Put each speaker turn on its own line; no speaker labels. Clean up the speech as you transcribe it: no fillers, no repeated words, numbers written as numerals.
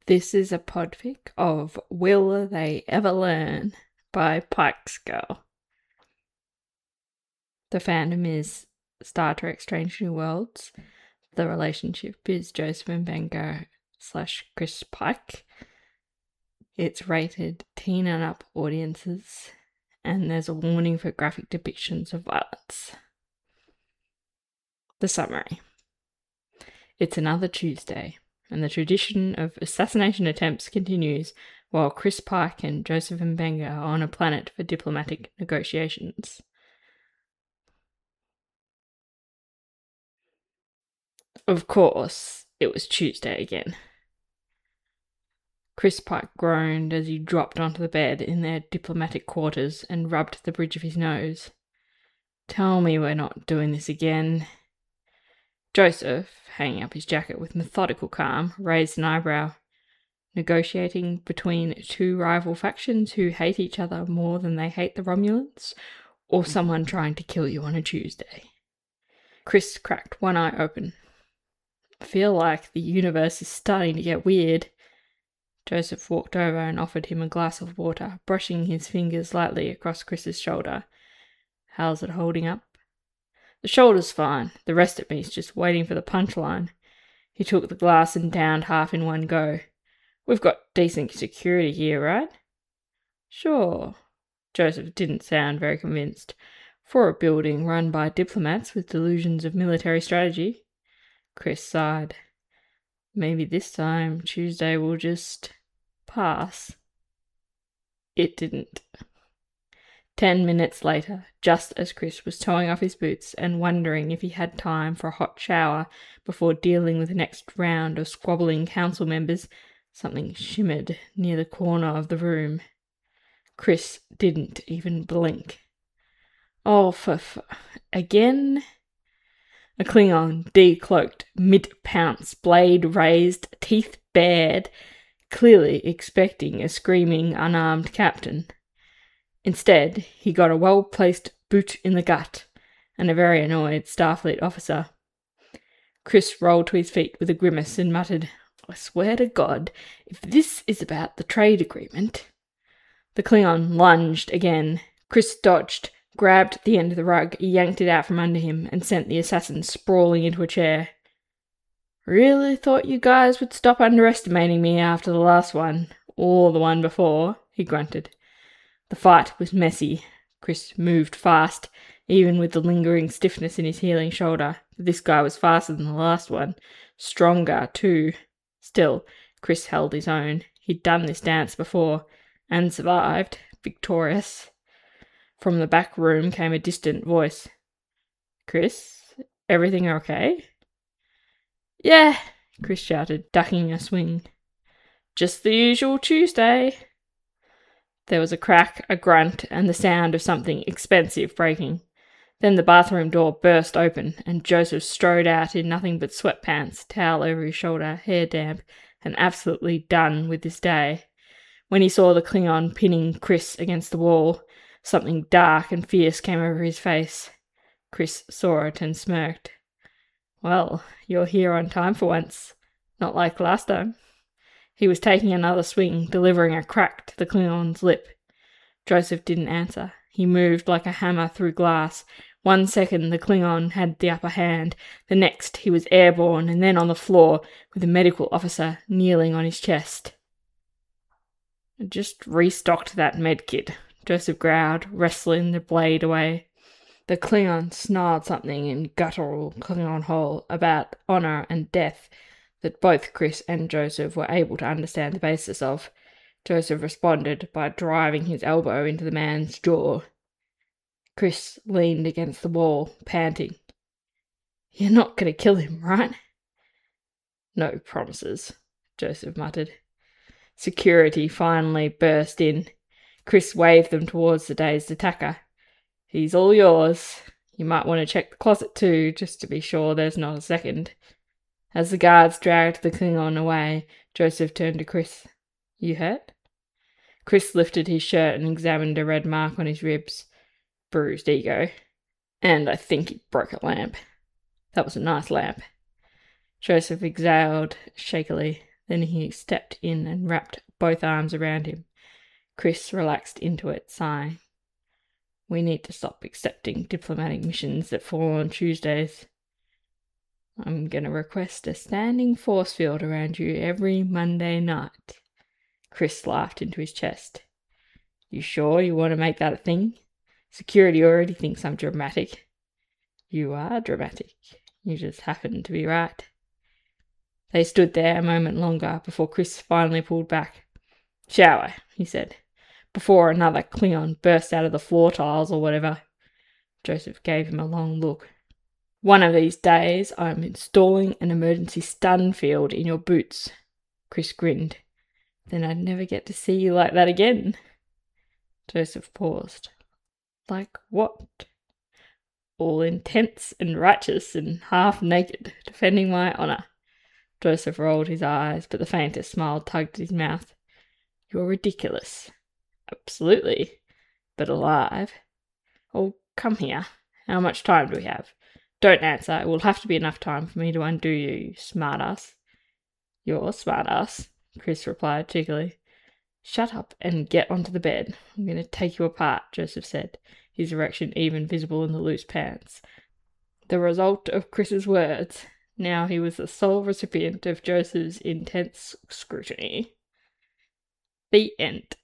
This is a podfic of Will They Ever Learn by Pike's Girl. The fandom is Star Trek Strange New Worlds. The relationship is Joseph Mbenga / Chris Pike. It's rated teen and up audiences, and there's a warning for graphic depictions of violence. The summary. It's another Tuesday, and the tradition of assassination attempts continues while Chris Pike and Joseph Mbenga are on a planet for diplomatic negotiations. Of course, it was Tuesday again. Chris Pike groaned as he dropped onto the bed in their diplomatic quarters and rubbed the bridge of his nose. Tell me we're not doing this again. Joseph, hanging up his jacket with methodical calm, raised an eyebrow. Negotiating between two rival factions who hate each other more than they hate the Romulans, or someone trying to kill you on a Tuesday? Chris cracked one eye open. I feel like the universe is starting to get weird. Joseph walked over and offered him a glass of water, brushing his fingers lightly across Chris's shoulder. How's it holding up? The shoulder's fine. The rest of me's just waiting for the punchline. He took the glass and downed half in one go. We've got decent security here, right? Sure. Joseph didn't sound very convinced. For a building run by diplomats with delusions of military strategy. Chris sighed. Maybe this time Tuesday will just pass. It didn't. 10 minutes later, just as Chris was towing off his boots and wondering if he had time for a hot shower before dealing with the next round of squabbling council members, something shimmered near the corner of the room. Chris didn't even blink. Oh, again? A Klingon, decloaked, mid-pounce, blade raised, teeth bared, clearly expecting a screaming, unarmed captain. Instead, he got a well-placed boot in the gut, and a very annoyed Starfleet officer. Chris rolled to his feet with a grimace and muttered, I swear to God, if this is about the trade agreement... The Klingon lunged again. Chris dodged, grabbed the end of the rug, yanked it out from under him, and sent the assassin sprawling into a chair. Really thought you guys would stop underestimating me after the last one, or the one before, he grunted. The fight was messy. Chris moved fast, even with the lingering stiffness in his healing shoulder. This guy was faster than the last one. Stronger, too. Still, Chris held his own. He'd done this dance before, and survived, victorious. From the back room came a distant voice. Chris, everything okay? Yeah, Chris shouted, ducking a swing. Just the usual Tuesday. There was a crack, a grunt, and the sound of something expensive breaking. Then the bathroom door burst open, and Joseph strode out in nothing but sweatpants, towel over his shoulder, hair damp, and absolutely done with this day. When he saw the Klingon pinning Chris against the wall, something dark and fierce came over his face. Chris saw it and smirked. Well, you're here on time for once. Not like last time. He was taking another swing, delivering a crack to the Klingon's lip. Joseph didn't answer. He moved like a hammer through glass. 1 second the Klingon had the upper hand. The next he was airborne and then on the floor with a medical officer kneeling on his chest. I just restocked that medkit, Joseph growled, wrestling the blade away. The Klingon snarled something in guttural Klingon hole about honour and death that both Chris and Joseph were able to understand the basis of. Joseph responded by driving his elbow into the man's jaw. Chris leaned against the wall, panting. You're not going to kill him, right? No promises, Joseph muttered. Security finally burst in. Chris waved them towards the dazed attacker. He's all yours. You might want to check the closet too, just to be sure there's not a second. As the guards dragged the Klingon away, Joseph turned to Chris. You hurt? Chris lifted his shirt and examined a red mark on his ribs. Bruised ego. And I think he broke a lamp. That was a nice lamp. Joseph exhaled shakily. Then he stepped in and wrapped both arms around him. Chris relaxed into it, sighing. We need to stop accepting diplomatic missions that fall on Tuesdays. I'm going to request a standing force field around you every Monday night. Chris laughed into his chest. You sure you want to make that a thing? Security already thinks I'm dramatic. You are dramatic. You just happen to be right. They stood there a moment longer before Chris finally pulled back. Shower, he said, before another Klingon burst out of the floor tiles or whatever. Joseph gave him a long look. One of these days I'm installing an emergency stun field in your boots. Chris grinned. Then I'd never get to see you like that again. Joseph paused. Like what? All intense and righteous and half naked, defending my honour. Joseph rolled his eyes, but the faintest smile tugged at his mouth. You're ridiculous. Absolutely. But alive. Oh, come here. How much time do we have? Don't answer. It will have to be enough time for me to undo you, you smartass. You're a smartass, Chris replied cheekily. Shut up and get onto the bed. I'm going to take you apart, Joseph said, his erection even visible in the loose pants. The result of Chris's words. Now he was the sole recipient of Joseph's intense scrutiny. The end.